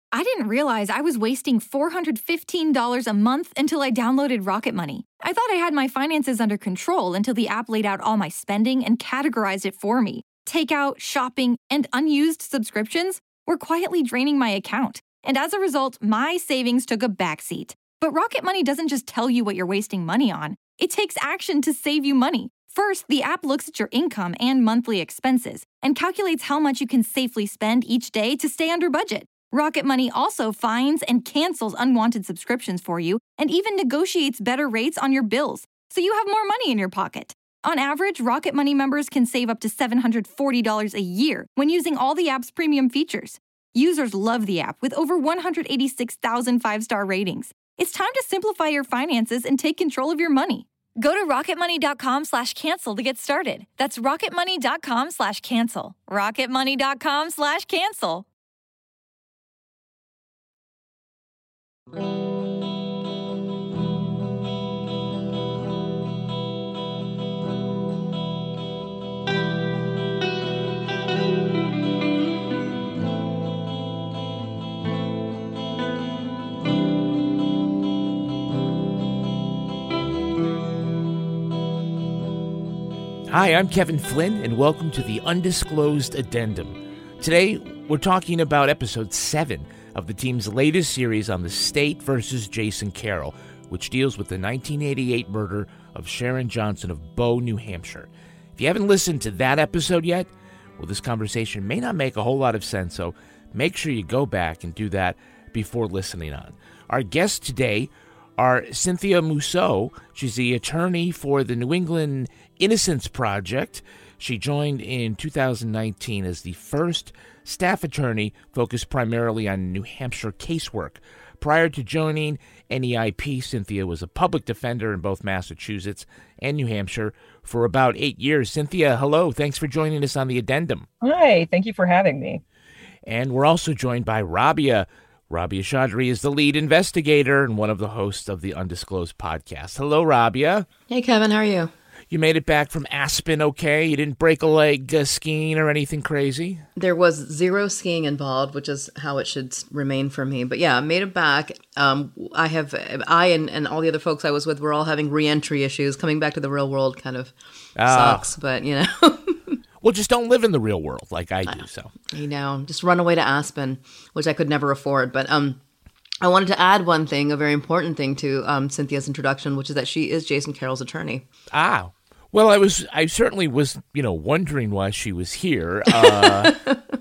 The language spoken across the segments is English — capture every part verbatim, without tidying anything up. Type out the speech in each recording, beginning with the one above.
I didn't realize I was wasting four hundred fifteen dollars a month until I downloaded Rocket Money. I thought I had my finances under control until the app laid out all my spending and categorized it for me. Takeout, shopping, and unused subscriptions were quietly draining my account. And as a result, my savings took a backseat. But Rocket Money doesn't just tell you what you're wasting money on. It takes action to save you money. First, the app looks at your income and monthly expenses and calculates how much you can safely spend each day to stay under budget. Rocket Money also finds and cancels unwanted subscriptions for you and even negotiates better rates on your bills, so you have more money in your pocket. On average, Rocket Money members can save up to seven hundred forty dollars a year when using all the app's premium features. Users love the app with over one hundred eighty-six thousand five-star ratings. It's time to simplify your finances and take control of your money. Go to rocketmoney.com slash cancel to get started. That's rocketmoney.com slash cancel. rocketmoney.com slash cancel. Hi, I'm Kevin Flynn, and welcome to the Undisclosed Addendum. Today, we're talking about episode seven of the team's latest series on the state versus Jason Carroll, which deals with the nineteen eighty-eight murder of Sharon Johnson of Bow, New Hampshire. If you haven't listened to that episode yet, well, this conversation may not make a whole lot of sense, so make sure you go back and do that before listening on. Our guests today are Cynthia Mousseau. She's the attorney for the New England Innocence Project. She joined in two thousand nineteen as the first staff attorney focused primarily on New Hampshire casework. Prior to joining N E I P, Cynthia was a public defender in both Massachusetts and New Hampshire for about eight years. Cynthia, hello. Thanks for joining us on the Addendum. Hi, thank you for having me. And we're also joined by Rabia. Rabia Chaudhry is the lead investigator and one of the hosts of the Undisclosed podcast. Hello, Rabia. Hey, Kevin. How are you? You made it back from Aspen okay? You didn't break a leg uh, skiing or anything crazy? There was zero skiing involved, which is how it should remain for me. But yeah, I made it back. Um, I have, I and, and all the other folks I was with were all having re-entry issues. Coming back to the real world kind of Ah. sucks, but you know. Well, just don't live in the real world like I do. So You know, just run away to Aspen, which I could never afford. But um, I wanted to add one thing, a very important thing to um, Cynthia's introduction, which is that she is Jason Carroll's attorney. Ah. Well, I was, I certainly was, you know, wondering why she was here. Uh,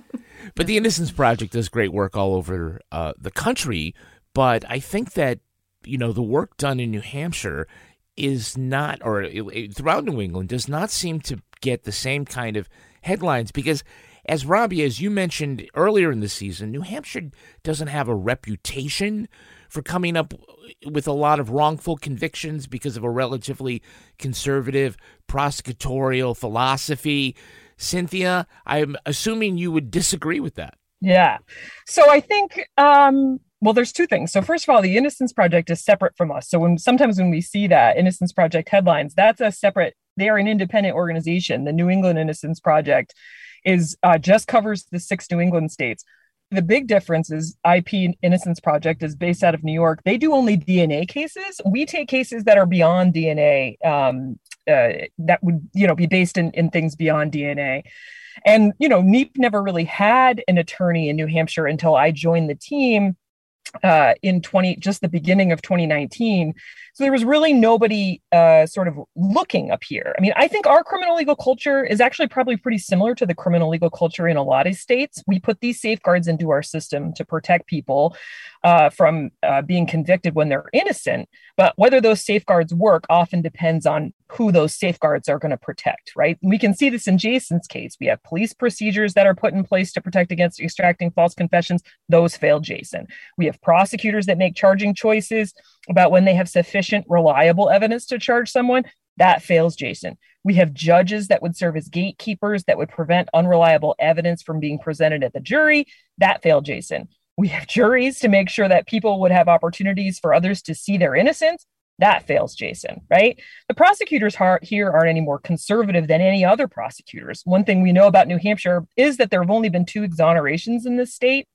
but the Innocence Project does great work all over uh, the country. But I think that, you know, the work done in New Hampshire is not, or it, it, throughout New England, does not seem to get the same kind of headlines because, as Robbie, as you mentioned earlier in the season, New Hampshire doesn't have a reputation for coming up with a lot of wrongful convictions because of a relatively conservative prosecutorial philosophy. Cynthia, I'm assuming you would disagree with that. Yeah. So I think, um, well, there's two things. So first of all, the Innocence Project is separate from us. So when sometimes when we see that Innocence Project headlines, that's a separate, they are an independent organization. The New England Innocence Project is uh, just covers the six New England states. The big difference is I P Innocence Project is based out of New York. They do only D N A cases. We take cases that are beyond D N A, um, uh, that would, you know, be based in, in things beyond D N A. And, you know, N E A P never really had an attorney in New Hampshire until I joined the team uh, in twenty, just the beginning of twenty nineteen. So there was really nobody uh, sort of looking up here. I mean, I think our criminal legal culture is actually probably pretty similar to the criminal legal culture in a lot of states. We put these safeguards into our system to protect people uh, from uh, being convicted when they're innocent. But whether those safeguards work often depends on who those safeguards are going to protect, right? We can see this in Jason's case. We have police procedures that are put in place to protect against extracting false confessions. Those failed Jason. We have prosecutors that make charging choices about when they have sufficient reliable evidence to charge someone. That fails Jason. We have judges that would serve as gatekeepers that would prevent unreliable evidence from being presented at the jury. That failed Jason. We have juries to make sure that people would have opportunities for others to see their innocence. That fails Jason, right? The prosecutors here aren't any more conservative than any other prosecutors. One thing we know about New Hampshire is that there have only been two exonerations in this state.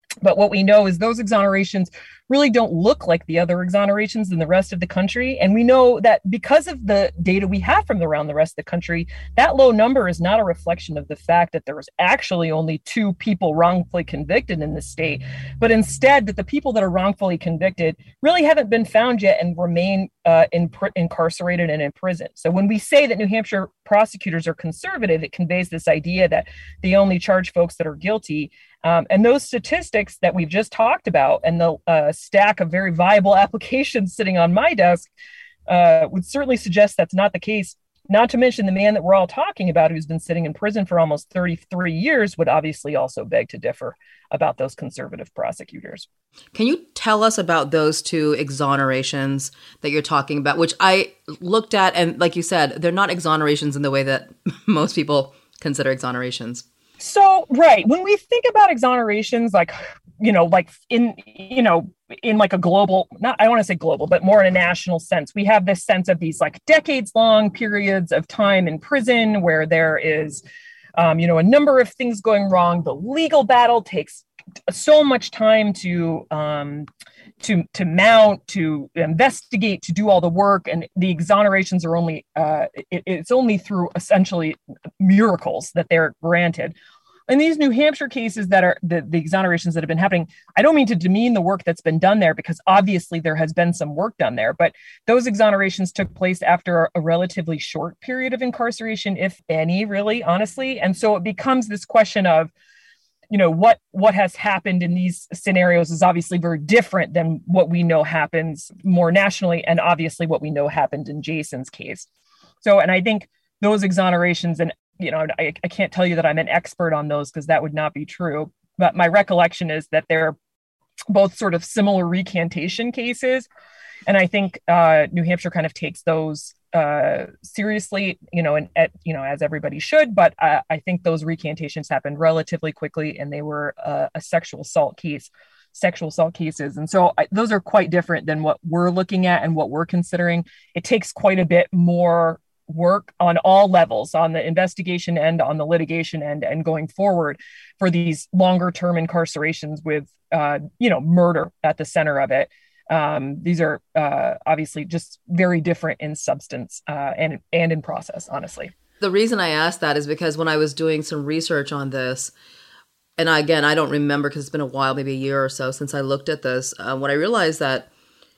But what we know is those exonerations really don't look like the other exonerations in the rest of the country. And we know that because of the data we have from around the rest of the country, that low number is not a reflection of the fact that there was actually only two people wrongfully convicted in the state, but instead that the people that are wrongfully convicted really haven't been found yet and remain uh, in, incarcerated and in prison. So when we say that New Hampshire prosecutors are conservative, it conveys this idea that they only charge folks that are guilty. Um, and those statistics that we've just talked about and the uh, stack of very viable applications sitting on my desk uh, would certainly suggest that's not the case. Not to mention the man that we're all talking about who's been sitting in prison for almost thirty-three years would obviously also beg to differ about those conservative prosecutors. Can you tell us about those two exonerations that you're talking about, which I looked at, and like you said, they're not exonerations in the way that most people consider exonerations. So, right. When we think about exonerations, like, you know, like in, you know, in like a global, not, I want to say global, but more in a national sense, we have this sense of these like decades long periods of time in prison where there is, um, you know, a number of things going wrong. The legal battle takes so much time to, um, to, to mount, to investigate, to do all the work. And the exonerations are only, uh, it, it's only through essentially miracles that they're granted. In these New Hampshire cases that are the, the exonerations that have been happening, I don't mean to demean the work that's been done there, because obviously there has been some work done there, but those exonerations took place after a relatively short period of incarceration, if any, really, honestly. And so it becomes this question of, you know, what what has happened in these scenarios is obviously very different than what we know happens more nationally, and obviously what we know happened in Jason's case. So, and I think those exonerations, and, you know, I, I can't tell you that I'm an expert on those because that would not be true, but my recollection is that they're both sort of similar recantation cases. And I think uh, New Hampshire kind of takes those uh, seriously, you know, and at, you know, as everybody should, but uh, I think those recantations happened relatively quickly, and they were uh, a sexual assault case, sexual assault cases. And so I, those are quite different than what we're looking at and what we're considering. It takes quite a bit more work on all levels, on the investigation end, on the litigation end, and going forward for these longer term incarcerations with, uh, you know, murder at the center of it. Um, these are uh, obviously just very different in substance uh, and and in process, honestly. The reason I asked that is because when I was doing some research on this, and I, again, I don't remember because it's been a while, maybe a year or so since I looked at this, uh, when I realized that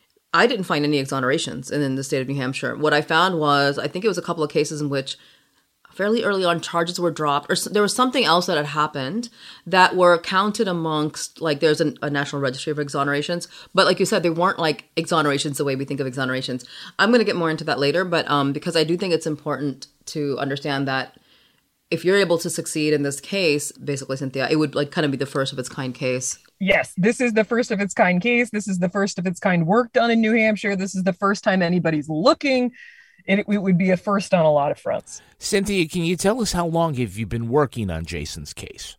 I didn't find any exonerations in, in the state of New Hampshire. What I found was, I think it was a couple of cases in which fairly early on charges were dropped, or there was something else that had happened that were counted amongst, like there's an, a national registry of exonerations, but like you said, they weren't like exonerations the way we think of exonerations. I'm going to get more into that later, but um, because I do think it's important to understand that if you're able to succeed in this case, basically, Cynthia, it would like kind of be the first of its kind case. Yes, this is the first of its kind case. This is the first of its kind work done in New Hampshire. This is the first time anybody's looking. It, it would be a first on a lot of fronts. Cynthia, can you tell us how long have you been working on Jason's case?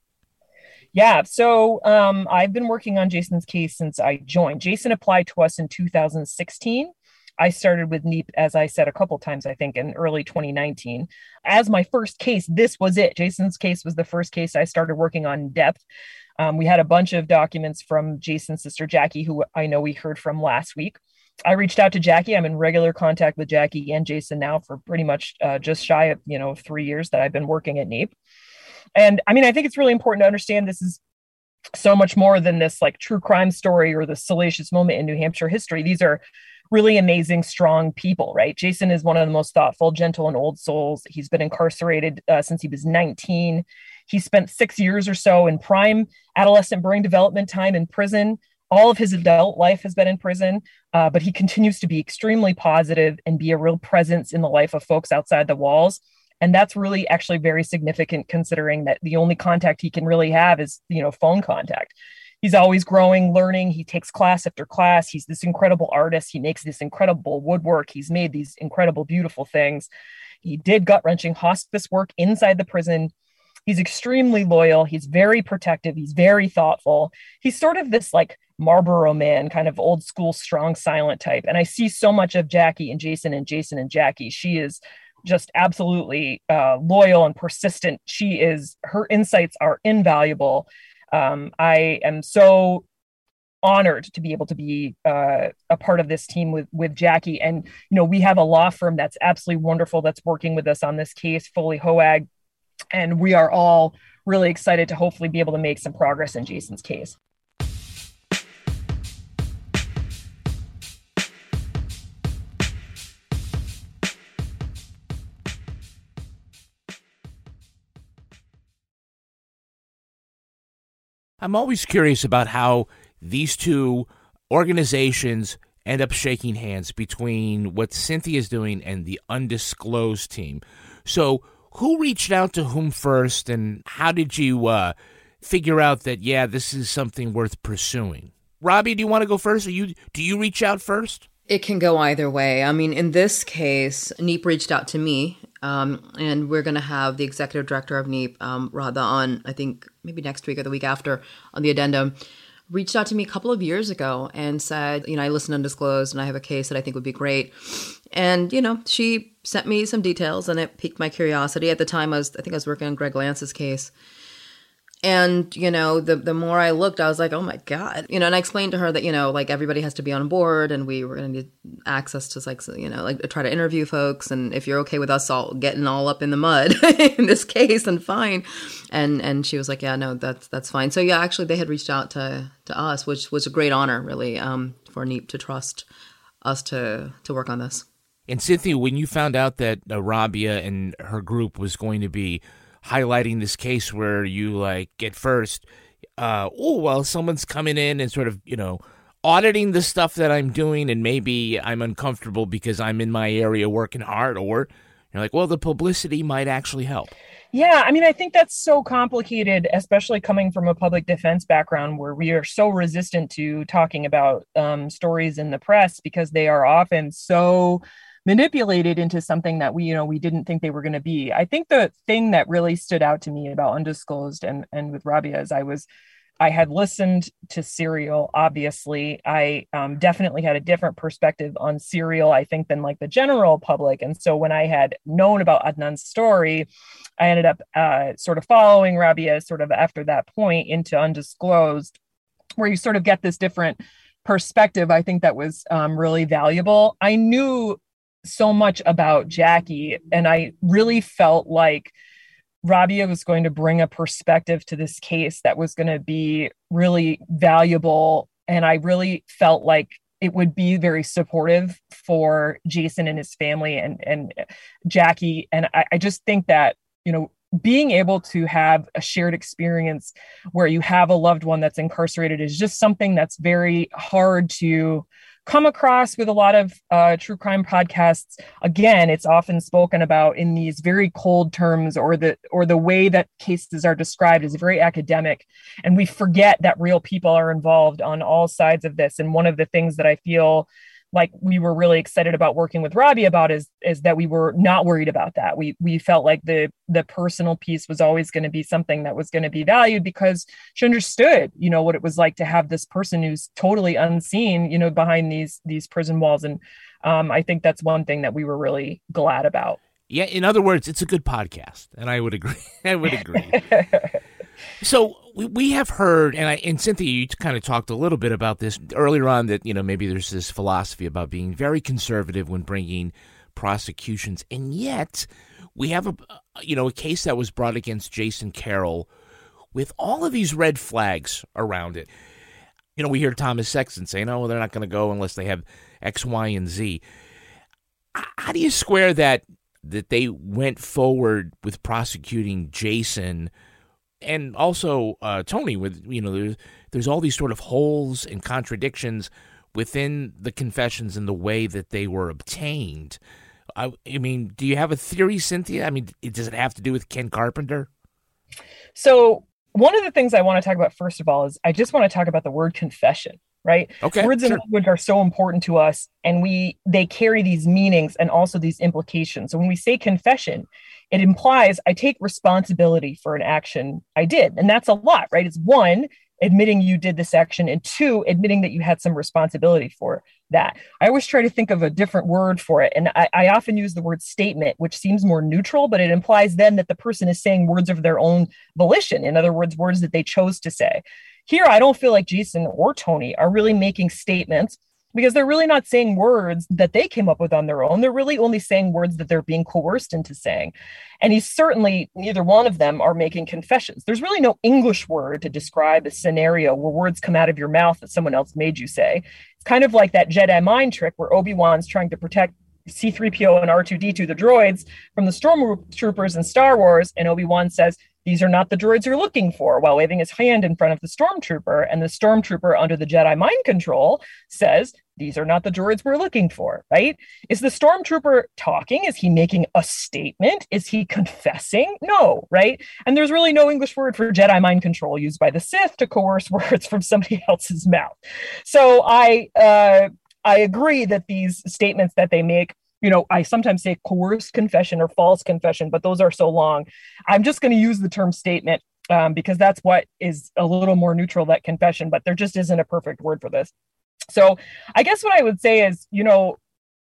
Yeah, so um, I've been working on Jason's case since I joined. Jason applied to us in two thousand sixteen. I started with N E A P, as I said a couple times, I think, in early twenty nineteen. As my first case, this was it. Jason's case was the first case I started working on in depth. Um, we had a bunch of documents from Jason's sister, Jackie, who I know we heard from last week. I reached out to Jackie. I'm in regular contact with Jackie and Jason now for pretty much uh, just shy of, you know, three years that I've been working at N E A P. And I mean, I think it's really important to understand this is so much more than this like true crime story or the salacious moment in New Hampshire history. These are really amazing, strong people, right? Jason is one of the most thoughtful, gentle, and old souls. He's been incarcerated uh, since he was nineteen. He spent six years or so in prime adolescent brain development time in prison. All of his adult life has been in prison, uh, but he continues to be extremely positive and be a real presence in the life of folks outside the walls. And that's really actually very significant, considering that the only contact he can really have is, you know, phone contact. He's always growing, learning. He takes class after class. He's this incredible artist. He makes this incredible woodwork. He's made these incredible, beautiful things. He did gut-wrenching hospice work inside the prison. He's extremely loyal. He's very protective. He's very thoughtful. He's sort of this like Marlboro man, kind of old school, strong, silent type. And I see so much of Jackie and Jason and Jason and Jackie. She is just absolutely uh, loyal and persistent. She is, her insights are invaluable. Um, I am so honored to be able to be uh, a part of this team with with Jackie. And, you know, we have a law firm that's absolutely wonderful that's working with us on this case, Foley Hoag. And we are all really excited to hopefully be able to make some progress in Jason's case. I'm always curious about how these two organizations end up shaking hands between what Cynthia's doing and the undisclosed team. So who reached out to whom first, and how did you uh, figure out that, yeah, this is something worth pursuing? Robbie, do you want to go first? Or you do you reach out first? It can go either way. I mean, in this case, Neep reached out to me, um, and we're going to have the executive director of Neep, um, Radha, on, I think, maybe next week or the week after on the addendum. Reached out to me a couple of years ago and said, you know, I listen to Undisclosed and I have a case that I think would be great. And, you know, she sent me some details and it piqued my curiosity. At the time, I was, I think I was working on Greg Lance's case. And, you know, the the more I looked, I was like, oh my God. You know, and I explained to her that, you know, like everybody has to be on board and we were going to need access to like, you know, like try to interview folks. And if you're okay with us all getting all up in the mud in this case, then fine. And and she was like, yeah, no, that's that's fine. So yeah, actually they had reached out to to us, which was a great honor really, um, for Neep to trust us to to work on this. And Cynthia, when you found out that uh, Rabia and her group was going to be highlighting this case where you like get first, uh, oh, well, someone's coming in and sort of, you know, auditing the stuff that I'm doing and maybe I'm uncomfortable because I'm in my area working hard, or you're like, well, the publicity might actually help. Yeah, I mean, I think that's so complicated, especially coming from a public defense background where we are so resistant to talking about um, stories in the press because they are often so manipulated into something that we, you know, we didn't think they were going to be. I think the thing that really stood out to me about Undisclosed and, and with Rabia is I was, I had listened to Serial, obviously. I um, definitely had a different perspective on Serial, I think, than like the general public. And so when I had known about Adnan's story, I ended up uh, sort of following Rabia sort of after that point into Undisclosed, where you sort of get this different perspective. I think that was um, really valuable. I knew so much about Jackie, and I really felt like Rabia was going to bring a perspective to this case that was going to be really valuable. And I really felt like it would be very supportive for Jason and his family and, and Jackie. And I, I just think that, you know, being able to have a shared experience where you have a loved one that's incarcerated is just something that's very hard to come across with a lot of uh, true crime podcasts. Again, it's often spoken about in these very cold terms, or the or the way that cases are described is very academic. And we forget that real people are involved on all sides of this. And one of the things that I feel like we were really excited about working with Robbie about is, is that we were not worried about that. We we felt like the the personal piece was always going to be something that was going to be valued because she understood, you know, what it was like to have this person who's totally unseen, you know, behind these these prison walls. And um, I think that's one thing that we were really glad about. Yeah, in other words, it's a good podcast, and I would agree. I would agree. So we we have heard, and I and Cynthia, you kind of talked a little bit about this earlier on, that, you know, maybe there's this philosophy about being very conservative when bringing prosecutions, and yet we have a you know a case that was brought against Jason Carroll with all of these red flags around it. You know, we hear Thomas Sexton saying, "Oh, well, they're not going to go unless they have X, Y, and Z." How do you square that that they went forward with prosecuting Jason? And also, uh, Tony, with, you know, there's, there's all these sort of holes and contradictions within the confessions and the way that they were obtained. I, I mean, do you have a theory, Cynthia? I mean, does it have to do with Ken Carpenter? So one of the things I want to talk about, first of all, is I just want to talk about the word confession, right? Okay, words sure. and language are so important to us, and we they carry these meanings and also these implications. So when we say confession, it implies I take responsibility for an action I did. And that's a lot, right? It's one, admitting you did this action, and two, admitting that you had some responsibility for that. I always try to think of a different word for it. And I, I often use the word statement, which seems more neutral, but it implies then that the person is saying words of their own volition. In other words, words that they chose to say. Here, I don't feel like Jason or Tony are really making statements because they're really not saying words that they came up with on their own. They're really only saying words that they're being coerced into saying. And he's certainly, neither one of them are making confessions. There's really no English word to describe a scenario where words come out of your mouth that someone else made you say. It's kind of like that Jedi mind trick where Obi-Wan's trying to protect C three P O and R two D two, the droids, from the stormtroopers in Star Wars. And Obi-Wan says, "These are not the droids you're looking for," while waving his hand in front of the stormtrooper. And the stormtrooper, under the Jedi mind control, says, "These are not the droids we're looking for," right? Is the stormtrooper talking? Is he making a statement? Is he confessing? No, right? And there's really no English word for Jedi mind control used by the Sith to coerce words from somebody else's mouth. So I, uh, I agree that these statements that they make, you know, I sometimes say coerced confession or false confession, but those are so long. I'm just going to use the term statement um, because that's what is a little more neutral than confession, but there just isn't a perfect word for this. So I guess what I would say is, you know,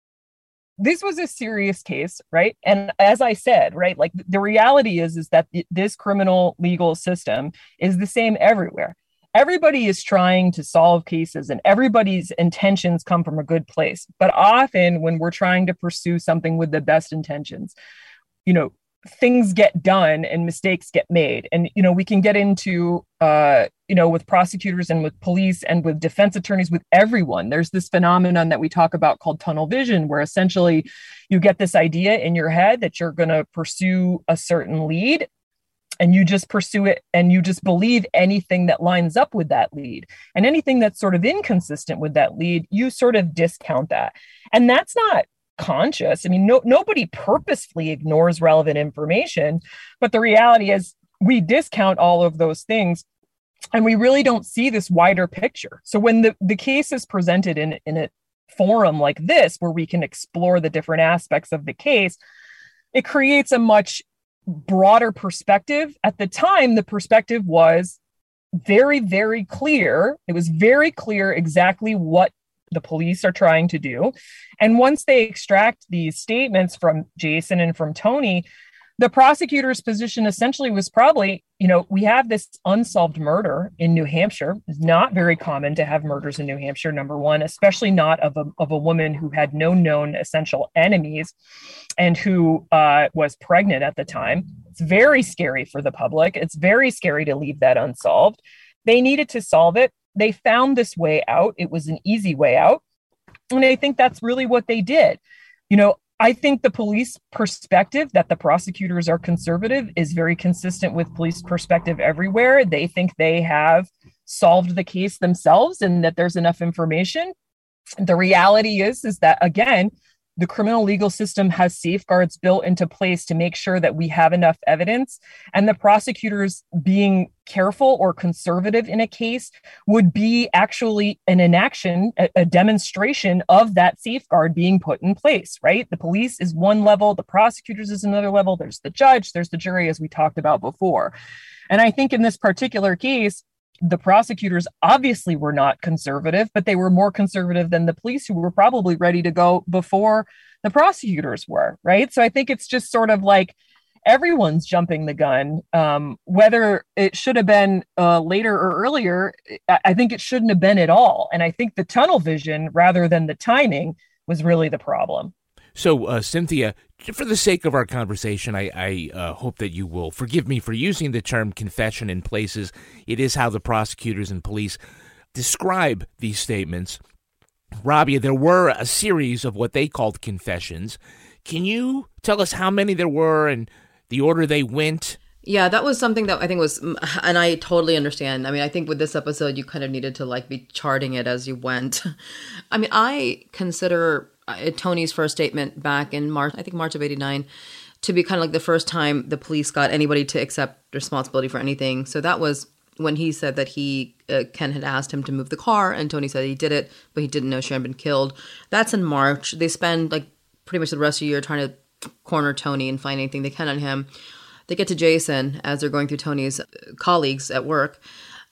this was a serious case, right? And as I said, right, like the reality is, is that th- this criminal legal system is the same everywhere. Everybody is trying to solve cases and everybody's intentions come from a good place. But often when we're trying to pursue something with the best intentions, you know, things get done and mistakes get made. And, you know, we can get into, uh, you know, with prosecutors and with police and with defense attorneys, with everyone. There's this phenomenon that we talk about called tunnel vision, where essentially you get this idea in your head that you're going to pursue a certain lead. And you just pursue it and you just believe anything that lines up with that lead. And anything that's sort of inconsistent with that lead, you sort of discount that. And that's not conscious. I mean, no, nobody purposefully ignores relevant information. But the reality is we discount all of those things and we really don't see this wider picture. So when the, the case is presented in, in a forum like this, where we can explore the different aspects of the case, it creates a much broader perspective. At the time, the perspective was very, very clear. It was very clear exactly what the police are trying to do. And once they extract these statements from Jason and from Tony, the prosecutor's position essentially was probably, you know, we have this unsolved murder in New Hampshire. It's not very common to have murders in New Hampshire, number one, especially not of a, of a woman who had no known essential enemies and who uh, was pregnant at the time. It's very scary for the public. It's very scary to leave that unsolved. They needed to solve it. They found this way out. It was an easy way out. And I think that's really what they did. You know, I think the police perspective that the prosecutors are conservative is very consistent with police perspective everywhere. They think they have solved the case themselves and that there's enough information. The reality is, is that, again, the criminal legal system has safeguards built into place to make sure that we have enough evidence, and the prosecutors being careful or conservative in a case would be actually an inaction, a, a demonstration of that safeguard being put in place, right? The police is one level, the prosecutors is another level, there's the judge, there's the jury, as we talked about before. And I think in this particular case, the prosecutors obviously were not conservative, but they were more conservative than the police, who were probably ready to go before the prosecutors were, right? So I think it's just sort of like everyone's jumping the gun. Um, whether it should have been uh, later or earlier, I think it shouldn't have been at all. And I think the tunnel vision, rather than the timing, was really the problem. So, uh, Cynthia, for the sake of our conversation, I, I uh, hope that you will forgive me for using the term confession in places. It is how the prosecutors and police describe these statements. Rabia, there were a series of what they called confessions. Can you tell us how many there were and the order they went? Yeah, that was something that I think was, and I totally understand. I mean, I think with this episode, you kind of needed to like be charting it as you went. I mean, I consider uh, Tony's first statement back in March, I think March of eighty-nine, to be kind of like the first time the police got anybody to accept responsibility for anything. So that was when he said that he, uh, Ken had asked him to move the car, and Tony said he did it, but he didn't know Sharon had been killed. That's in March. They spend like pretty much the rest of the year trying to corner Tony and find anything they can on him. They get to Jason as they're going through Tony's colleagues at work.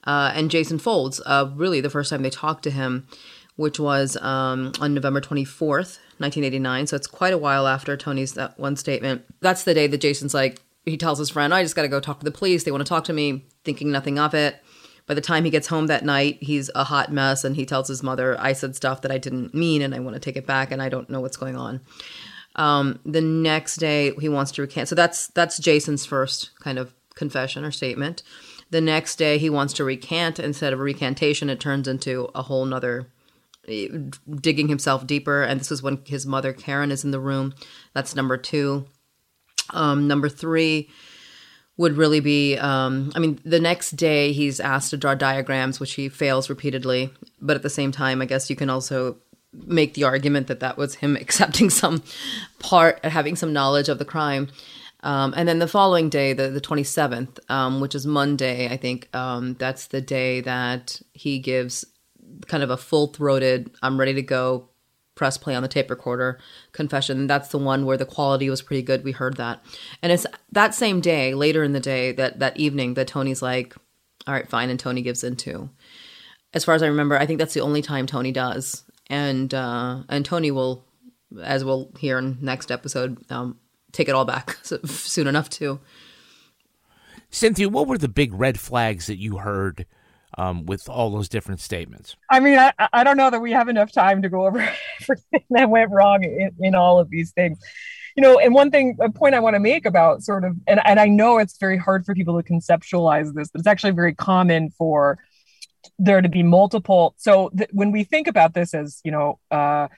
uh, and Jason folds, uh, really the first time they talked to him, which was um, on November twenty-fourth, nineteen eighty-nine. So it's quite a while after Tony's that one statement. That's the day that Jason's like, he tells his friend, I just got to go talk to the police. They want to talk to me, thinking nothing of it. By the time he gets home that night, he's a hot mess, and he tells his mother, I said stuff that I didn't mean, and I want to take it back, and I don't know what's going on. Um, the next day, he wants to recant. So that's that's Jason's first kind of confession or statement. The next day, he wants to recant. Instead of a recantation, it turns into a whole nother digging himself deeper. And this is when his mother, Karen, is in the room. That's number two. Um, number three would really be, um, I mean, the next day he's asked to draw diagrams, which he fails repeatedly. But at the same time, I guess you can also make the argument that that was him accepting some part, having some knowledge of the crime. Um, and then the following day, the, the twenty-seventh, um, which is Monday, I think, um, that's the day that he gives kind of a full-throated, I'm ready to go, press play on the tape recorder confession. That's the one where the quality was pretty good. We heard that. And it's that same day, later in the day, that that evening, that Tony's like, all right, fine. And Tony gives in too. As far as I remember, I think that's the only time Tony does. And uh, and Tony will, as we'll hear in next episode, um, take it all back soon enough too. Cynthia, what were the big red flags that you heard Um, with all those different statements? I mean, I, I don't know that we have enough time to go over everything that went wrong in, in all of these things. You know, and one thing, a point I want to make about sort of, and, and I know it's very hard for people to conceptualize this, but it's actually very common for there to be multiple. So th- when we think about this as, you know, uh,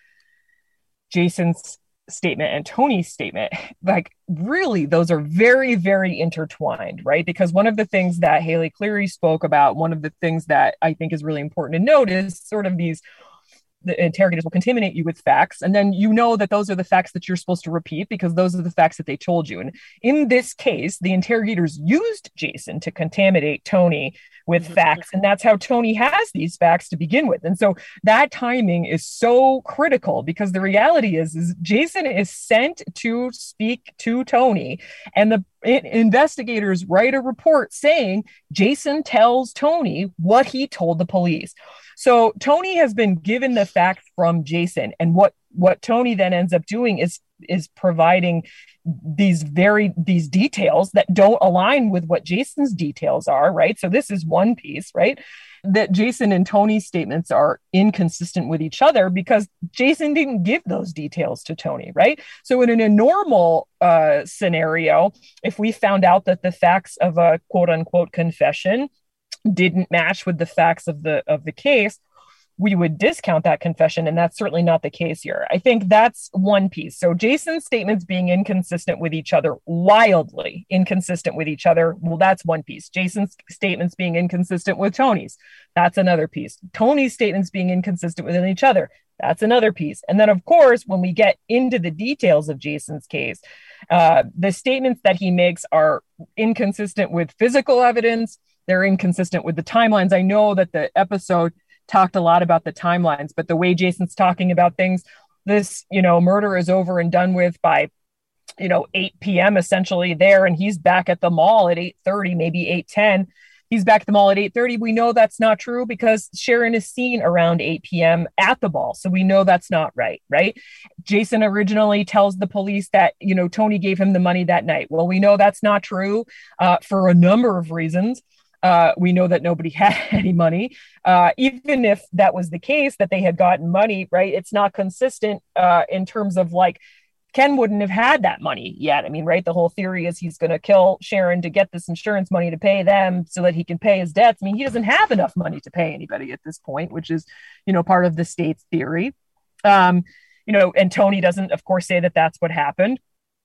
Jason's statement and Tony's statement, like really those are very, very intertwined, right? Because one of the things that Haley Cleary spoke about, one of the things that I think is really important to note is sort of these, the interrogators will contaminate you with facts. And then you know that those are the facts that you're supposed to repeat because those are the facts that they told you. And in this case, the interrogators used Jason to contaminate Tony with mm-hmm. facts. And that's how Tony has these facts to begin with. And so that timing is so critical because the reality is, is Jason is sent to speak to Tony, and the investigators write a report saying Jason tells Tony what he told the police. So Tony has been given the facts from Jason, and what what Tony then ends up doing is is providing these very these details that don't align with what Jason's details are, right? So this is one piece, right? That Jason and Tony's statements are inconsistent with each other because Jason didn't give those details to Tony, right? So in a normal uh, scenario, if we found out that the facts of a quote unquote confession didn't match with the facts of the of the case, we would discount that confession. And that's certainly not the case here. I think that's one piece. So Jason's statements being inconsistent with each other, wildly inconsistent with each other. Well, that's one piece. Jason's statements being inconsistent with Tony's. That's another piece. Tony's statements being inconsistent with each other. That's another piece. And then, of course, when we get into the details of Jason's case, uh, the statements that he makes are inconsistent with physical evidence. They're inconsistent with the timelines. I know that the episode talked a lot about the timelines, but the way Jason's talking about things, this, you know, murder is over and done with by, you know, eight p.m. essentially there, and he's back at the mall at eight thirty, maybe eight ten. He's back at the mall at eight thirty. We know that's not true because Sharon is seen around eight p.m. at the mall. So we know that's not right, right? Jason originally tells the police that, you know, Tony gave him the money that night. Well, we know that's not true uh, for a number of reasons. Uh, we know that nobody had any money. Uh, even if that was the case, that they had gotten money, right? It's not consistent uh, in terms of like, Ken wouldn't have had that money yet. I mean, right? The whole theory is he's going to kill Sharon to get this insurance money to pay them so that he can pay his debts. I mean, he doesn't have enough money to pay anybody at this point, which is, you know, part of the state's theory. Um, you know, and Tony doesn't, of course, say that that's what happened.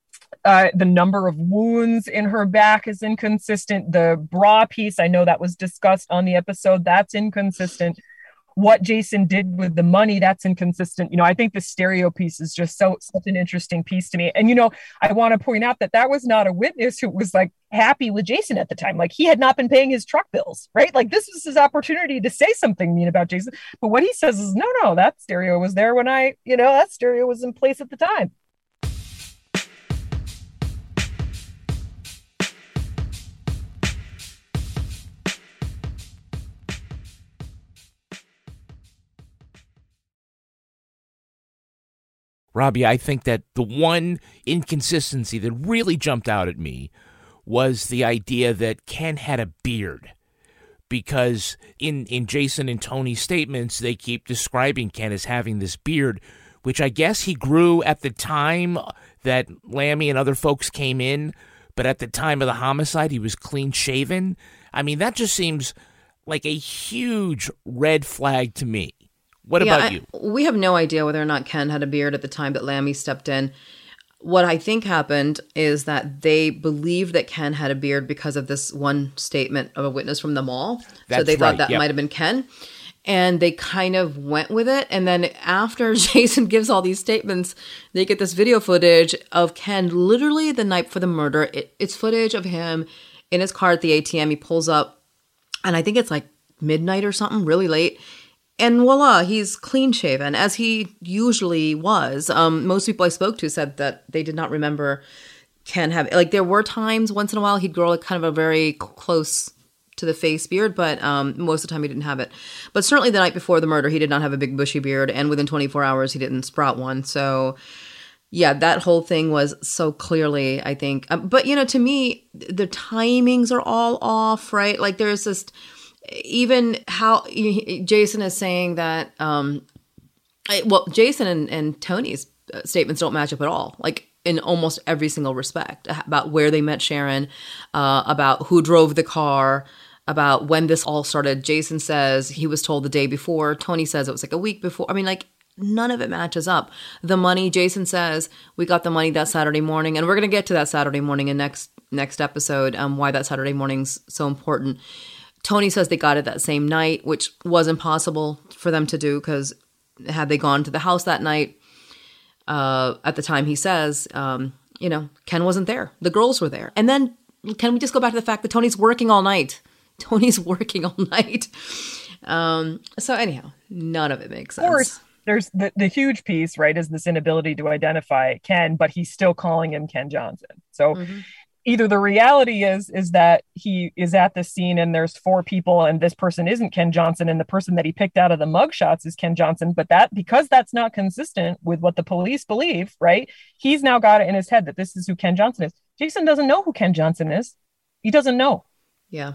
Uh, the number of wounds in her back is inconsistent. The bra piece, I know that was discussed on the episode, that's inconsistent. What Jason did with the money, that's inconsistent. You know, I think the stereo piece is just so such an interesting piece to me. And, you know, I want to point out that that was not a witness who was like happy with Jason at the time. Like he had not been paying his truck bills, right? Like this was his opportunity to say something mean about Jason. But what he says is, no, no, that stereo was there when I, you know, that stereo was in place at the time. Robbie, I think that the one inconsistency that really jumped out at me was the idea that Ken had a beard. Because in, in Jason and Tony's statements, they keep describing Ken as having this beard, which I guess he grew at the time that Lammy and other folks came in, but at the time of the homicide, he was clean-shaven. I mean, that just seems like a huge red flag to me. What yeah, about I, you? We have no idea whether or not Ken had a beard at the time that Lammy stepped in. What I think happened is that they believed that Ken had a beard because of this one statement of a witness from the mall. That's so they thought right, that yep. might have been Ken. And they kind of went with it. And then after Jason gives all these statements, they get this video footage of Ken literally the night for the murder. It, it's footage of him in his car at the A T M. He pulls up, and I think it's like midnight or something, really late. And voila, he's clean shaven, as he usually was. Um, most people I spoke to said that they did not remember Ken having, like, there were times once in a while he'd grow like kind of a very close to the face beard, but um, most of the time he didn't have it. But certainly the night before the murder, he did not have a big bushy beard, and within twenty-four hours, he didn't sprout one. So yeah, that whole thing was so clearly, I think. Um, but, you know, to me, the timings are all off, right? Like there's this... Even how Jason is saying that, um, I, well, Jason and, and Tony's statements don't match up at all, like in almost every single respect, about where they met Sharon, uh, about who drove the car, about when this all started. Jason says he was told the day before. Tony says it was like a week before. I mean, like, none of it matches up. The money, Jason says, we got the money that Saturday morning, and we're going to get to that Saturday morning in next next episode, um, why that Saturday morning's so important. Tony says they got it that same night, which was impossible for them to do because had they gone to the house that night, uh, at the time he says, um, you know, Ken wasn't there. The girls were there. And then can we just go back to the fact that Tony's working all night? Tony's working all night. Um, so anyhow, none of it makes sense. Of course, there's the, the huge piece, right, is this inability to identify Ken, but he's still calling him Ken Johnson. So mm-hmm. Either the reality is is that he is at the scene and there's four people and this person isn't Ken Johnson and the person that he picked out of the mugshots is Ken Johnson, but that because that's not consistent with what the police believe, right? He's now got it in his head that this is who Ken Johnson is. Jason doesn't know who Ken Johnson is. He doesn't know. Yeah.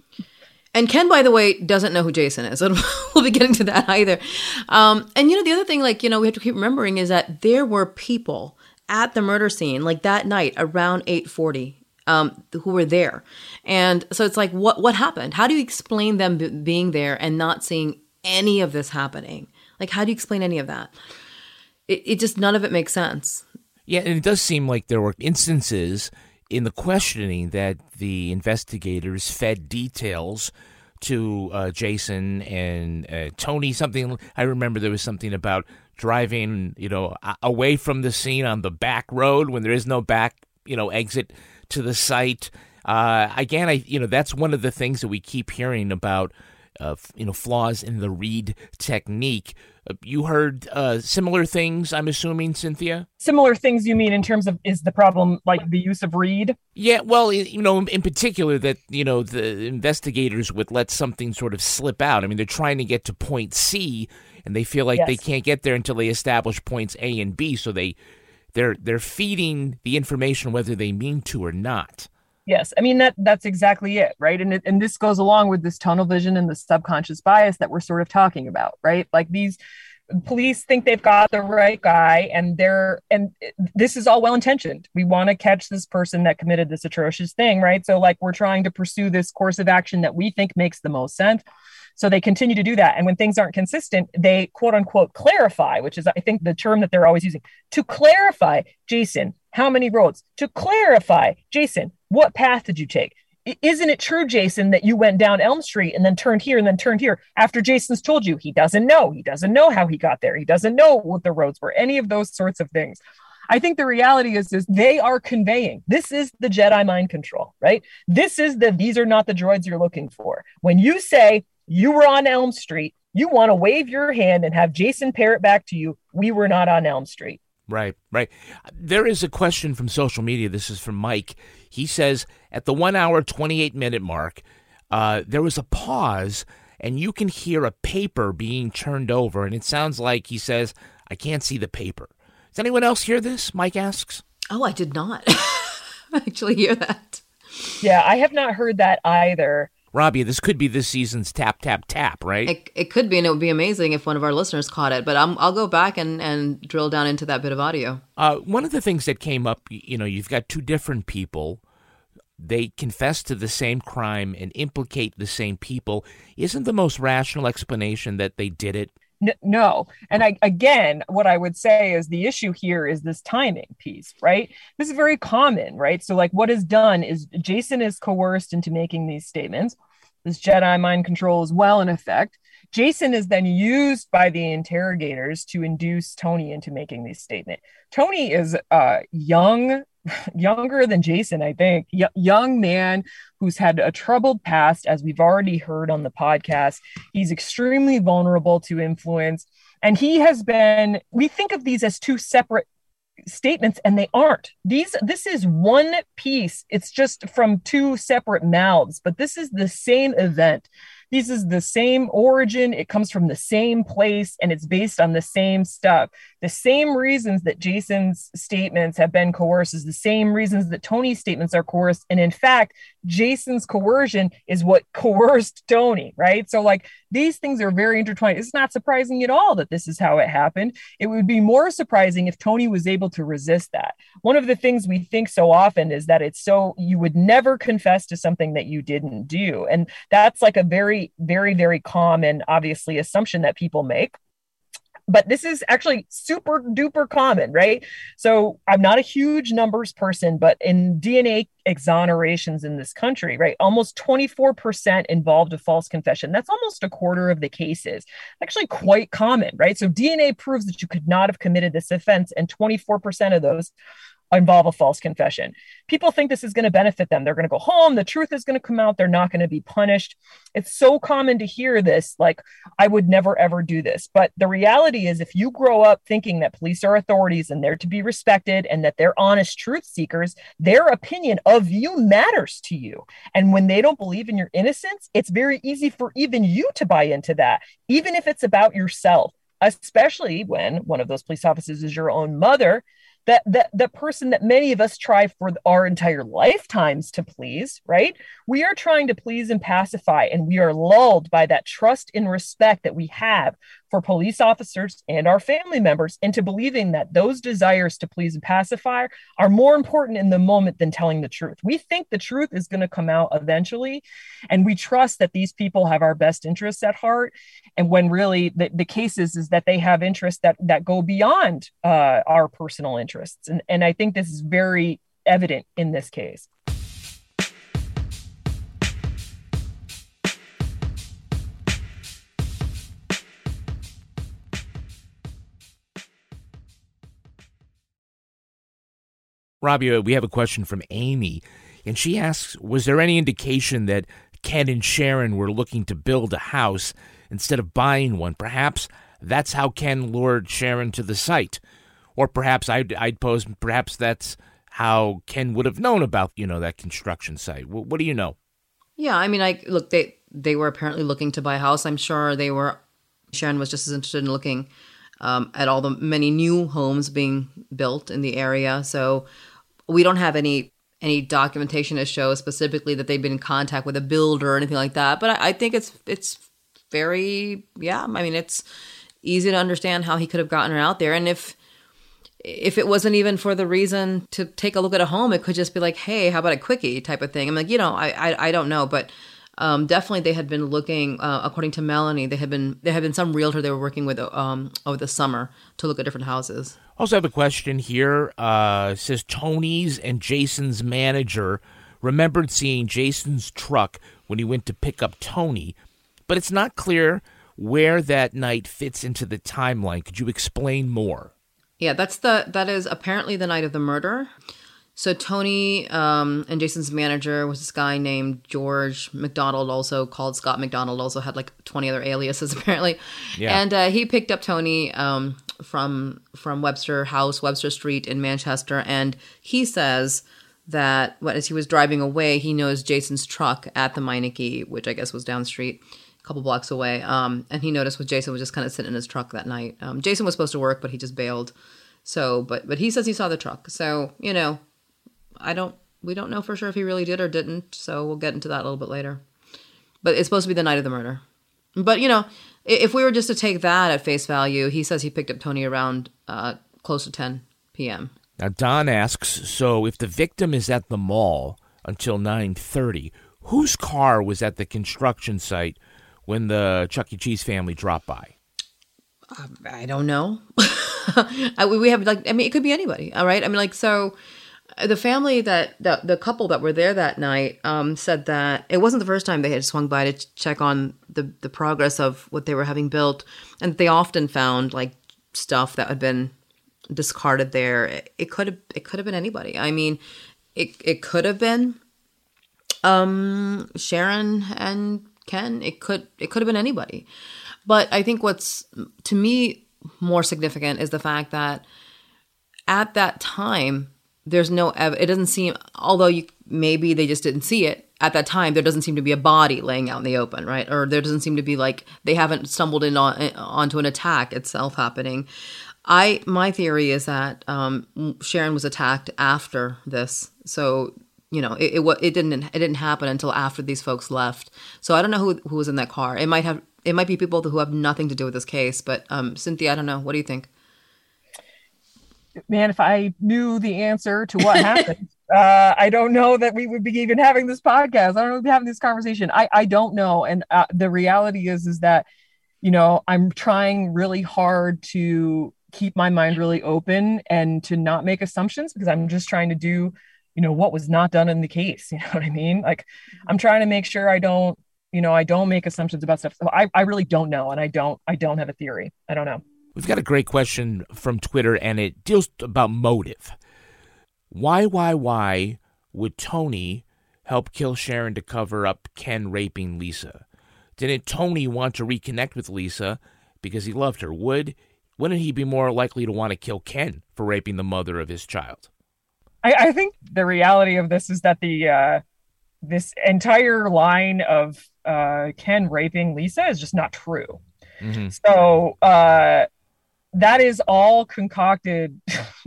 And Ken, by the way, doesn't know who Jason is. So we'll be getting to that either. Um, and, you know, the other thing, like, you know, we have to keep remembering is that there were people at the murder scene, like that night around eight forty, um, who were there. And so it's like, what what happened? How do you explain them b- being there and not seeing any of this happening? Like, how do you explain any of that? It, it just, none of it makes sense. Yeah, and it does seem like there were instances in the questioning that the investigators fed details to uh, Jason and uh, Tony. Something I remember there was something about driving, you know, away from the scene on the back road when there is no back, you know, exit to the site. Uh, again, I, you know, that's one of the things that we keep hearing about, uh, you know, flaws in the Reid technique. Uh, you heard uh, similar things, I'm assuming, Cynthia? Similar things you mean in terms of, is the problem like the use of Reid? Yeah, well, you know, in particular that, you know, the investigators would let something sort of slip out. I mean, they're trying to get to point C, and they feel like yes. they can't get there until they establish points A and B, so they, they're they're feeding the information whether they mean to or not. Yes, I mean, that that's exactly it, right? And it, and this goes along with this tunnel vision and the subconscious bias that we're sort of talking about, right? Like these police think they've got the right guy, and they're and this is all well intentioned. We want to catch this person that committed this atrocious thing, right? So like we're trying to pursue this course of action that we think makes the most sense. So they continue to do that. And when things aren't consistent, they quote unquote clarify, which is, I think, the term that they're always using. To clarify, Jason, how many roads? To clarify, Jason, what path did you take? Isn't it true, Jason, that you went down Elm Street and then turned here and then turned here after Jason's told you? He doesn't know. He doesn't know how he got there. He doesn't know what the roads were, any of those sorts of things. I think the reality is, is they are conveying. This is the Jedi mind control, right? This is the, these are not the droids you're looking for. When you say you were on Elm Street, you want to wave your hand and have Jason parrot back to you, we were not on Elm Street. Right, right. There is a question from social media. This is from Mike. He says, at the one hour, twenty-eight minute mark, uh, there was a pause, and you can hear a paper being turned over, and it sounds like he says, I can't see the paper. Does anyone else hear this? Mike asks. Oh, I did not actually hear that. Yeah, I have not heard that either. Robbie, this could be this season's tap, tap, tap, right? It, it could be, and it would be amazing if one of our listeners caught it. But I'm, I'll go back and, and drill down into that bit of audio. Uh, one of the things that came up, you know, you've got two different people. They confess to the same crime and implicate the same people. Isn't the most rational explanation that they did it? No. And I, again, what I would say is the issue here is this timing piece, right? This is very common, right? So like what is done is Jason is coerced into making these statements. This Jedi mind control is well in effect. Jason is then used by the interrogators to induce Tony into making these statements. Tony is uh, young, younger than Jason, I think, y- young man who's had a troubled past, as we've already heard on the podcast. He's extremely vulnerable to influence. And he has been, we think of these as two separate statements, and they aren't. These, this is one piece. It's just from two separate mouths, but this is the same event. This is the same origin. It comes from the same place, and it's based on the same stuff. The same reasons that Jason's statements have been coerced is the same reasons that Tony's statements are coerced. And in fact, Jason's coercion is what coerced Tony, right? So like these things are very intertwined. It's not surprising at all that this is how it happened. It would be more surprising if Tony was able to resist that. One of the things we think so often is that it's so, you would never confess to something that you didn't do. And that's like a very, very, very common, obviously, assumption that people make. But this is actually super duper common, right? So I'm not a huge numbers person, but in D N A exonerations in this country, right, almost twenty-four percent involved a false confession. That's almost a quarter of the cases. Actually quite common, right? So D N A proves that you could not have committed this offense, and twenty-four percent of those involve a false confession. People think this is going to benefit them. They're going to go home. The truth is going to come out. They're not going to be punished. It's so common to hear this, like, I would never, ever do this. But the reality is, if you grow up thinking that police are authorities and they're to be respected and that they're honest truth seekers, their opinion of you matters to you. And when they don't believe in your innocence, it's very easy for even you to buy into that, even if it's about yourself, especially when one of those police officers is your own mother. That, that that person that many of us try for our entire lifetimes to please, right? We are trying to please and pacify, and we are lulled by that trust and respect that we have for police officers and our family members into believing that those desires to please and pacify are more important in the moment than telling the truth. We think the truth is going to come out eventually, and we trust that these people have our best interests at heart. And when really the, the case is, is that they have interests that, that go beyond uh, our personal interests. And, and I think this is very evident in this case. Robbie, we have a question from Amy, and she asks, was there any indication that Ken and Sharon were looking to build a house instead of buying one? Perhaps that's how Ken lured Sharon to the site. Or perhaps I'd, I'd pose, perhaps that's how Ken would have known about, you know, that construction site. What, what do you know? Yeah, I mean, I look, they they were apparently looking to buy a house. I'm sure they were, Sharon was just as interested in looking um, at all the many new homes being built in the area. So we don't have any any documentation to show specifically that they've been in contact with a builder or anything like that. But I, I think it's it's very, yeah, I mean, it's easy to understand how he could have gotten her out there. And if if it wasn't even for the reason to take a look at a home, it could just be like, hey, how about a quickie type of thing. I'm like, you know, I I, I don't know. But um, definitely they had been looking, uh, according to Melanie, they had been there had been some realtor they were working with um, over the summer to look at different houses. Also have a question here. Uh, it says Tony's and Jason's manager remembered seeing Jason's truck when he went to pick up Tony, but it's not clear where that night fits into the timeline. Could you explain more? Yeah, that's the that is apparently the night of the murder. So Tony um, and Jason's manager was this guy named George McDonald, also called Scott McDonald, also had like twenty other aliases apparently. Yeah. And uh, he picked up Tony um, from from Webster House, Webster Street in Manchester. And he says that when, as he was driving away, he knows Jason's truck at the Meineke, which I guess was down the street, a couple blocks away. Um, and he noticed what Jason was just kind of sitting in his truck that night. Um, Jason was supposed to work, but he just bailed. So, but but he says he saw the truck. So, you know, I don't, we don't know for sure if he really did or didn't. So we'll get into that a little bit later. But it's supposed to be the night of the murder. But, you know, if we were just to take that at face value, he says he picked up Tony around uh, close to ten p.m. Now, Don asks, so if the victim is at the mall until nine thirty, whose car was at the construction site when the Chuck E. Cheese family dropped by? I don't know. I, we have like, I mean, it could be anybody. All right. I mean, like, so the family that, the, the couple that were there that night um, said that it wasn't the first time they had swung by to check on the, the progress of what they were having built. And they often found like stuff that had been discarded there. It, it could have, it could have been anybody. I mean, it, it could have been um, Sharon and Ken. It could, it could have been anybody. But I think what's, to me, more significant is the fact that at that time, there's no, ev- it doesn't seem, although you maybe they just didn't see it, at that time, there doesn't seem to be a body laying out in the open, right? Or there doesn't seem to be like, they haven't stumbled in on, onto an attack itself happening. I, my theory is that um, Sharon was attacked after this. So, you know, it, it, it didn't, it didn't happen until after these folks left. So I don't know who, who was in that car. It might have, It might be people who have nothing to do with this case, but um, Cynthia, I don't know. What do you think? Man, if I knew the answer to what happened, uh, I don't know that we would be even having this podcast. I don't know if we'd be having this conversation. I, I don't know. And uh, the reality is, is that, you know, I'm trying really hard to keep my mind really open and to not make assumptions, because I'm just trying to do, you know, what was not done in the case. You know what I mean? Like, I'm trying to make sure I don't, you know, I don't make assumptions about stuff. So I, I really don't know. And I don't, I don't have a theory. I don't know. We've got a great question from Twitter, and it deals about motive. Why, why, why would Tony help kill Sharon to cover up Ken raping Lisa? Didn't Tony want to reconnect with Lisa because he loved her? Would, wouldn't he be more likely to want to kill Ken for raping the mother of his child? I, I think the reality of this is that the, uh, this entire line of uh, Ken raping Lisa is just not true. Mm-hmm. So uh, that is all concocted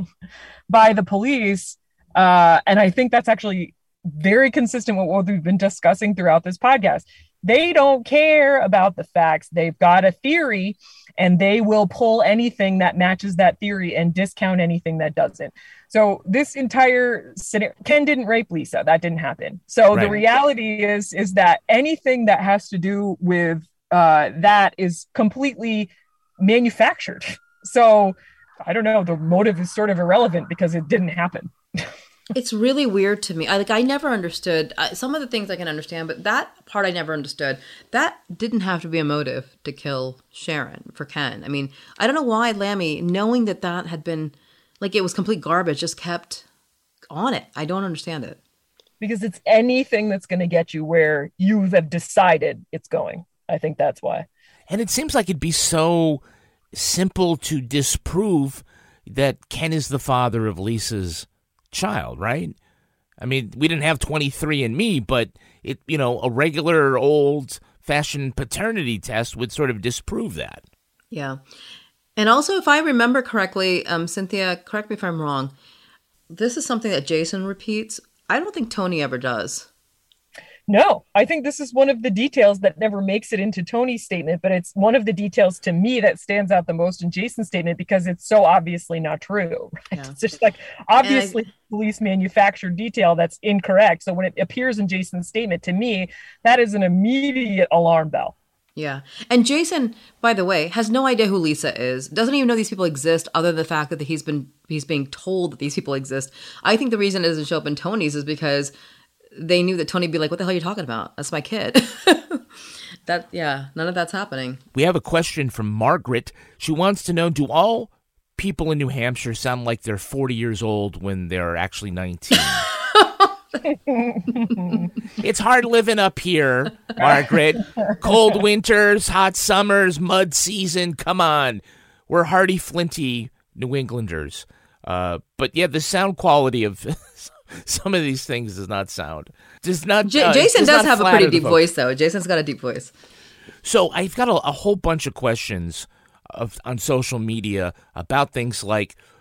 by the police. Uh, and I think that's actually very consistent with what we've been discussing throughout this podcast. They don't care about the facts. They've got a theory, and they will pull anything that matches that theory and discount anything that doesn't. So this entire scenario, Ken didn't rape Lisa. That didn't happen. So right. The reality is, is that anything that has to do with uh, that is completely manufactured. So I don't know. The motive is sort of irrelevant because it didn't happen. It's really weird to me. I like I never understood uh, some of the things I can understand, but that part I never understood. That didn't have to be a motive to kill Sharon for Ken. I mean, I don't know why Lammy, knowing that that had been like it was complete garbage, just kept on it. I don't understand it. Because it's anything that's going to get you where you have decided it's going. I think that's why. And it seems like it'd be so simple to disprove that Ken is the father of Lisa's child, right? I mean, we didn't have twenty-three and me, but it, you know, a regular old-fashioned paternity test would sort of disprove that. Yeah. And also, if I remember correctly, um, Cynthia, correct me if I'm wrong, this is something that Jason repeats. I don't think Tony ever does. No, I think this is one of the details that never makes it into Tony's statement, but it's one of the details to me that stands out the most in Jason's statement because it's so obviously not true. Right? Yeah. It's just like obviously I, police manufactured detail that's incorrect. So when it appears in Jason's statement, to me, that is an immediate alarm bell. Yeah. And Jason, by the way, has no idea who Lisa is, doesn't even know these people exist other than the fact that he's been he's being told that these people exist. I think the reason it doesn't show up in Tony's is because they knew that Tony'd be like, what the hell are you talking about? That's my kid. That, yeah, none of that's happening. We have a question from Margaret. She wants to know, do all people in New Hampshire sound like they're forty years old when they're actually nineteen? It's hard living up here, Margaret. Cold winters, hot summers, mud season. Come on. We're hardy, flinty New Englanders. Uh, but yeah, the sound quality of some of these things does not sound. Does not. J- uh, Jason does, does have a pretty deep voice, though. Jason's got a deep voice. So I've got a, a whole bunch of questions of, on social media about things like,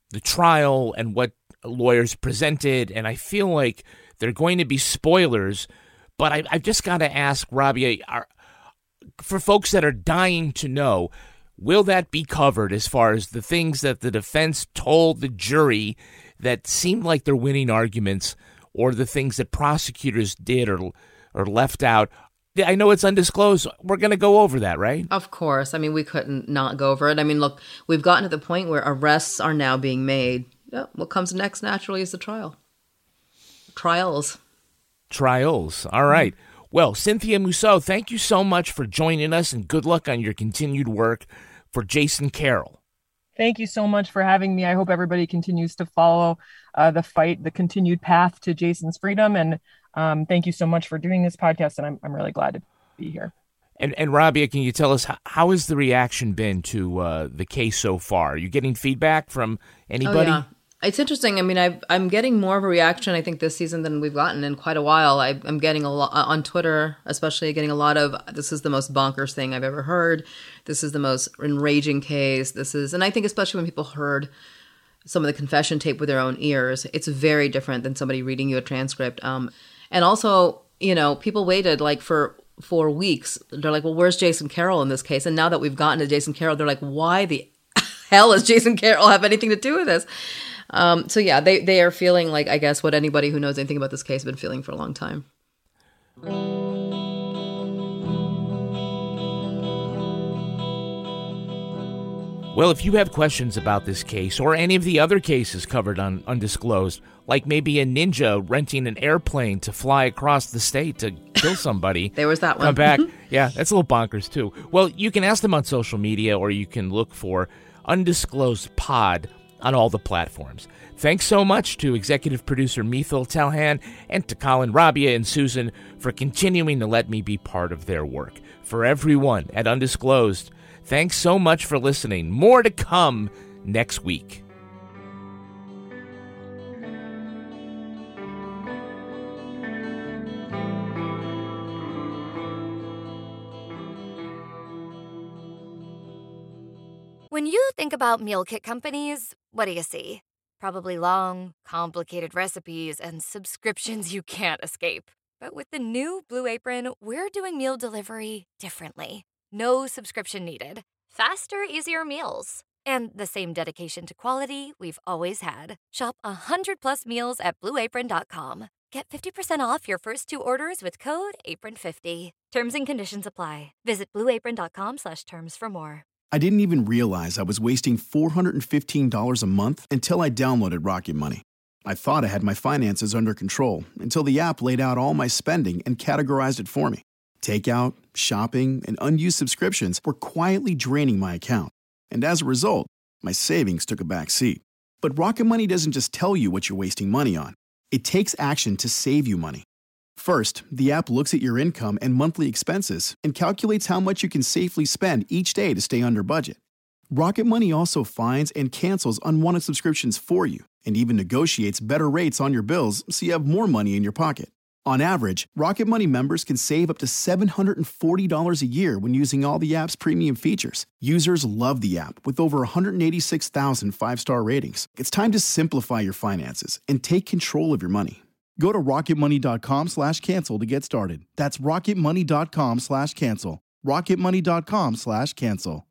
the trial and what lawyers presented, and I feel like there are going to be spoilers, but I, I've just got to ask, Rabia, are, for folks that are dying to know, will that be covered as far as the things that the defense told the jury that seemed like they're winning arguments, or the things that prosecutors did or or left out? I know it's undisclosed. We're going to go over that, right? Of course. I mean, we couldn't not go over it. I mean, look, we've gotten to the point where arrests are now being made. Yeah, what comes next naturally is the trial. Trials. Trials. All right. Well, Cynthia Mousseau, thank you so much for joining us, and good luck on your continued work for Jason Carroll. Thank you so much for having me. I hope everybody continues to follow uh, the fight, the continued path to Jason's freedom. And um, thank you so much for doing this podcast. And I'm I'm really glad to be here. And, and Rabia, can you tell us, how, how has the reaction been to uh, the case so far? Are you getting feedback from anybody? Oh, yeah. It's interesting. I mean, I've, I'm getting more of a reaction, I think, this season than we've gotten in quite a while. I, I'm getting a lot on Twitter, especially getting a lot of, this is the most bonkers thing I've ever heard. This is the most enraging case. This is, and I think especially when people heard some of the confession tape with their own ears, it's very different than somebody reading you a transcript. Um, and also, you know, people waited like for four weeks. They're like, well, where's Jason Carroll in this case? And now that we've gotten to Jason Carroll, they're like, why the hell does Jason Carroll have anything to do with this? Um, so yeah, they, they are feeling like, I guess, what anybody who knows anything about this case has been feeling for a long time. Well, if you have questions about this case or any of the other cases covered on Undisclosed, like maybe a ninja renting an airplane to fly across the state to kill somebody. There was that one. Come back. Yeah, that's a little bonkers too. Well, you can ask them on social media, or you can look for Undisclosed Pod on all the platforms. Thanks so much to executive producer Mithil Telhan and to Colin, Rabia, and Susan for continuing to let me be part of their work. For everyone at Undisclosed, thanks so much for listening. More to come next week. When you think about meal kit companies, what do you see? Probably long, complicated recipes and subscriptions you can't escape. But with the new Blue Apron, we're doing meal delivery differently. No subscription needed. Faster, easier meals. And the same dedication to quality we've always had. Shop one hundred plus meals at blue apron dot com. Get fifty percent off your first two orders with code apron fifty. Terms and conditions apply. Visit blue apron dot com slash terms for more. I didn't even realize I was wasting four hundred fifteen dollars a month until I downloaded Rocket Money. I thought I had my finances under control until the app laid out all my spending and categorized it for me. Takeout, shopping, and unused subscriptions were quietly draining my account. And as a result, my savings took a back seat. But Rocket Money doesn't just tell you what you're wasting money on. It takes action to save you money. First, the app looks at your income and monthly expenses and calculates how much you can safely spend each day to stay under budget. Rocket Money also finds and cancels unwanted subscriptions for you and even negotiates better rates on your bills so you have more money in your pocket. On average, Rocket Money members can save up to seven hundred forty dollars a year when using all the app's premium features. Users love the app with over one hundred eighty-six thousand five-star ratings. It's time to simplify your finances and take control of your money. Go to rocketmoney.com slash cancel to get started. That's rocketmoney.com slash cancel. rocketmoney.com slash cancel.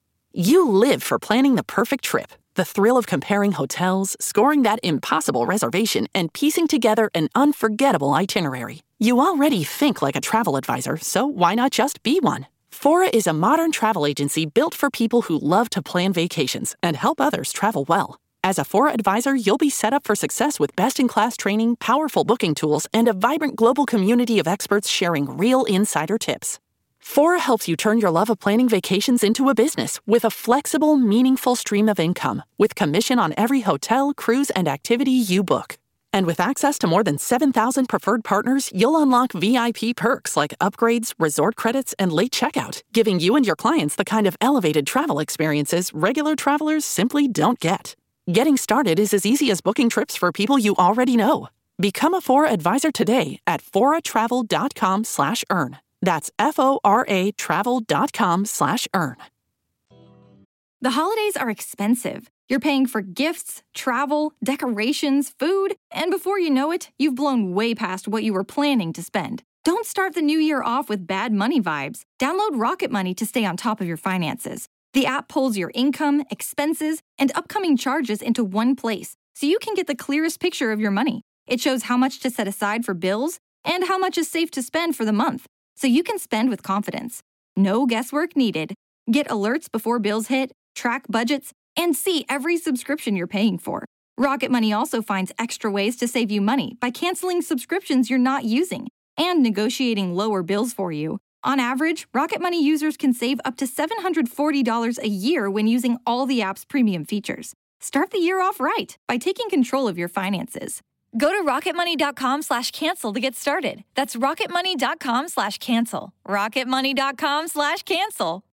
You live for planning the perfect trip. The thrill of comparing hotels, scoring that impossible reservation, and piecing together an unforgettable itinerary. You already think like a travel advisor, so why not just be one? Fora is a modern travel agency built for people who love to plan vacations and help others travel well. As a Fora advisor, you'll be set up for success with best-in-class training, powerful booking tools, and a vibrant global community of experts sharing real insider tips. Fora helps you turn your love of planning vacations into a business with a flexible, meaningful stream of income, with commission on every hotel, cruise, and activity you book. And with access to more than seven thousand preferred partners, you'll unlock V I P perks like upgrades, resort credits, and late checkout, giving you and your clients the kind of elevated travel experiences regular travelers simply don't get. Getting started is as easy as booking trips for people you already know. Become a Fora advisor today at foratravel.com slash earn. That's F-O-R-A travel.com slash earn. The holidays are expensive. You're paying for gifts, travel, decorations, food, and before you know it, you've blown way past what you were planning to spend. Don't start the new year off with bad money vibes. Download Rocket Money to stay on top of your finances. The app pulls your income, expenses, and upcoming charges into one place, so you can get the clearest picture of your money. It shows how much to set aside for bills and how much is safe to spend for the month, so you can spend with confidence. No guesswork needed. Get alerts before bills hit, track budgets, and see every subscription you're paying for. Rocket Money also finds extra ways to save you money by canceling subscriptions you're not using and negotiating lower bills for you. On average, Rocket Money users can save up to seven hundred forty dollars a year when using all the app's premium features. Start the year off right by taking control of your finances. Go to rocketmoney.com slash cancel to get started. That's rocketmoney.com slash cancel. rocketmoney.com slash cancel.